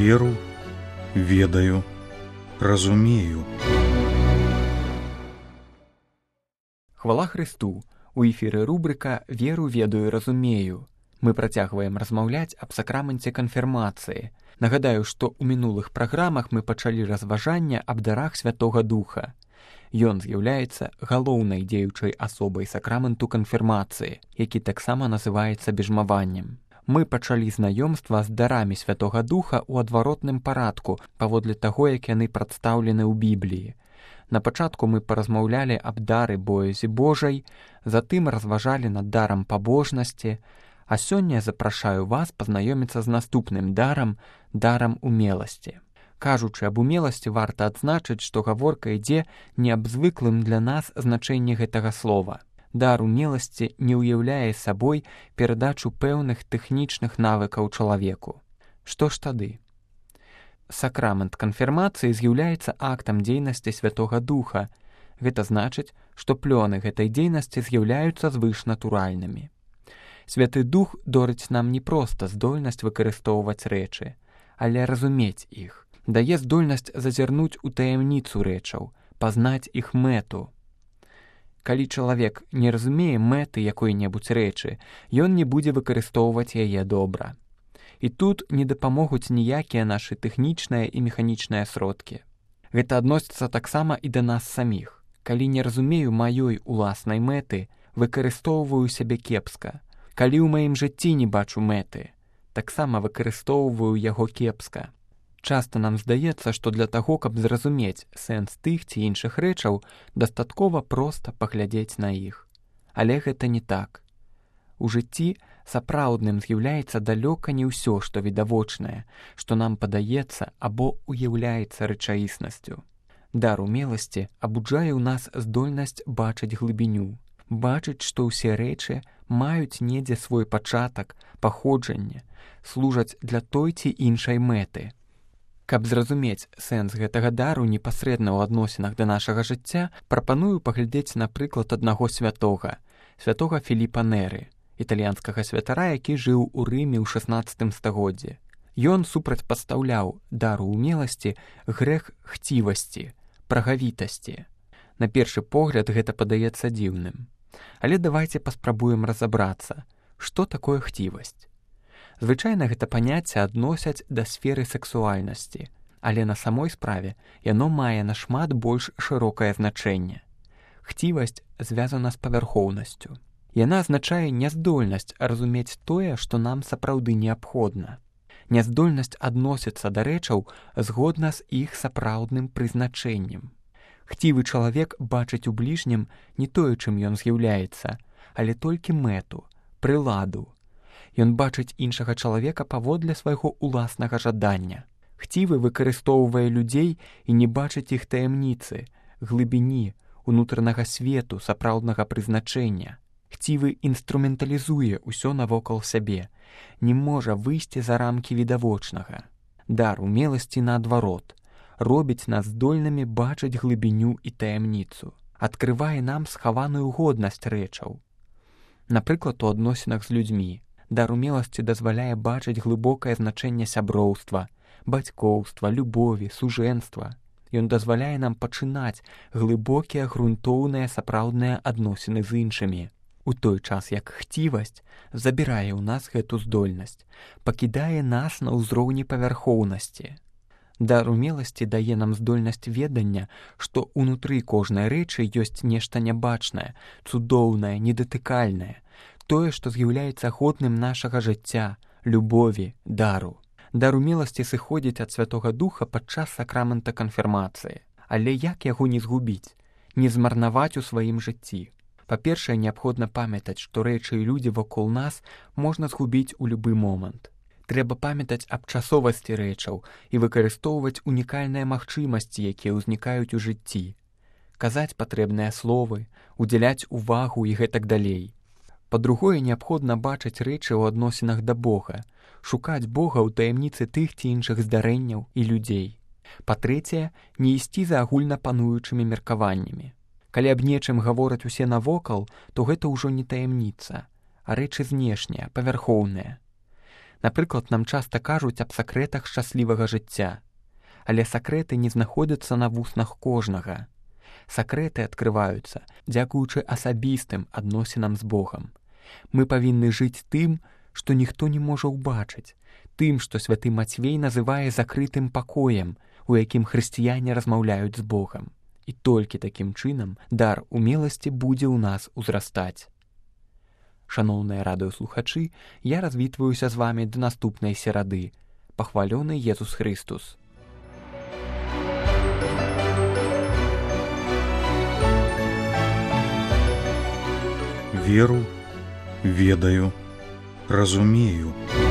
Веру, ведаю, разумею. Хвала Христу! У эфіры рубрыка «Веру, ведаю, разумею». Мы працягваем размаўляць аб сакраменце канфірмацыі. Нагадаю, што ў мінулых праграмах мы пачалі разважанне аб дарах Святога Духа. Ён з'яўляецца галоўнай дзеючай асобай сакраменту канфірмацыі, які таксама называецца бежмаваннем. Мы пачалі знаёмства з дарамі Святога Духа ў адваротным парадку, паводле таго, як яны прадстаўлены ў Бібліі. На пачатку мы паразмаўлялі аб дары боязі Божай, затым разважалі над дарам пабожнасці, а сёння запрашаю вас пазнаёміцца з наступным дарам, дарам умеласці. Кажучы аб умеласці, варта адзначыць, што гаворка ідзе не аб звыклым для нас значэнні гэтага слова. Дар умеласці не ўяўляе сабой перадачу пэўных тэхнічных навыкаў чалавеку. Што ж тады? Сакрамент канфірмацыі з'яўляецца актам дзейнасці Святога Духа. Гэта значыць, што плёны гэтай дзейнасці з'яўляюцца звышнатуральнымі. Святы Дух дорыць нам не проста здольнасць выкарыстоўваць рэчы, але разумець іх. Дае здольнасць зазірнуць у таямніцу рэчаў, пазнаць іх мэту. Калі чалавек не разумее мэты якой-небудзь рэчы, ён не будзе выкарыстоўваць яе добра. І тут не дапамогуць ніякія нашы тэхнічныя і механічныя сродкі. Гэта адносіцца таксама і да нас саміх. Калі не разумею маёй уласнай мэты, выкарыстоўваю сябе кепска. Калі ў маім жыцці не бачу мэты, таксама выкарыстоўваю яго кепска. Часта нам здаецца, што для таго, каб зразумець сэнс тых ці іншых рэчаў, дастаткова проста паглядзець на іх. Але гэта не так. У жыцці сапраўдным з'яўляецца далёка не ўсё, што відавочнае, што нам падаецца або уяўляецца рэчаіснасцю. Дар умеласці абуджае ў нас здольнасць бачыць глыбіню, бачыць, што ўсе рэчы маюць недзе свой пачатак, паходжанне, служаць для той ці іншай мэты. Каб зразумець сэнс гэтага дару непасрэдна ў адносінах да нашага жыцця, прапаную паглядзець на прыклад аднаго святога, святога Філіпа Неры, італьянскага святара, які жыў у Рыме ў 16 стагоддзі. Ён супрацьпастаўляў дару умеласці грэх хцівасці, прагавітасці. На першы погляд гэта падаецца дзіўным. Але давайце паспрабуем разабрацца, што такое хцівасць. Звычайна гэта паняцце адносяць да сферы сексуальнасці, але на самой справе яно мае нашмат больш шырокае значэнне. Хцівасць звязана з павярхоўнасцю. Яна азначае няздольнасць разумець тое, што нам сапраўды неабходна. Няздольнасць адносіцца да рэчаў згодна з іх сапраўдным прызначэннем. Хцівы чалавек бачыць у бліжнім не тое, чым ён з'яўляецца, але толькі мэту, прыладу. Ён бачыць іншага чалавека паводле свайго ўласнага жадання. Хцівы выкарыстоўвае людзей і не бачыць іх таямніцы, глыбіні, унутранага свету, сапраўднага прызначэння. Хцівы інструменталізуе ўсё навокал сябе, не можа выйсці за рамкі відавочнага. Дар умеласці наадварот, робіць нас здольнымі бачыць глыбіню і таямніцу, адкрывае нам схаваную годнасць рэчаў. Напрыклад, у адносінах з людзьмі. Дар умеласці дазваляе бачыць глыбокае значэнне сяброўства, бацькоўства, любові, сужэнства. Ён дазваляе нам пачынаць глыбокія, грунтоўныя, сапраўдныя адносіны з іншымі. У той час, як хцівасць забірае ў нас гэту здольнасць, пакідае нас на ўзроўні павярхоўнасці. Дар умеласці дае нам здольнасць ведання, што ўнутры кожнай рэчы ёсць нешта нябачнае, цудоўнае, недатыкальнае, тое, што з'яўляецца годным нашага жыцця, любові, дару. Дар умеласці сыходзіць ад Святога Духа падчас сакрамента канфірмацыі. Але як яго не згубіць, не змарнаваць у сваім жыцці? Па-першае, неабходна памятаць, што рэчы і людзі вакол нас можна згубіць у любы момант. Трэба памятаць аб часовасці рэчаў і выкарыстоўваць унікальныя магчымасці, якія ўзнікаюць у жыцці. Казаць патрэбныя словы, удзяляць увагу і гэтак далей. Па-другое, неабходна бачыць рэчы ў адносінах да Бога, шукаць Бога ў таямніцы тых ці іншых здарэнняў і людзей. Па-трэцяе, не ісці за агульнапануючымі меркаваннямі. Калі аб нечым гавораць усе навокал, то гэта ўжо не таямніца, а рэчы знешнія, павярхоўныя. Напрыклад, нам часта кажуць аб сакрэтах шчаслівага жыцця. Але сакрэты не знаходзяцца на вуснах кожнага. Сакрэты адкрываюцца дзякуючы асабістым адносінам з Богам. Мы павінны жыць тым, што ніхто не можа ўбачыць, тым, што святы Мацвей называе закрытым пакоем, у якім хрысціяне размаўляюць з Богам. І толькі такім чынам дар умеласці будзе ў нас узрастаць. Шаноўныя радыёслухачы, я развітваюся з вамі да наступнай серады. Пахвалёны Езус Хрыстус! Веру, ведаю, разумею.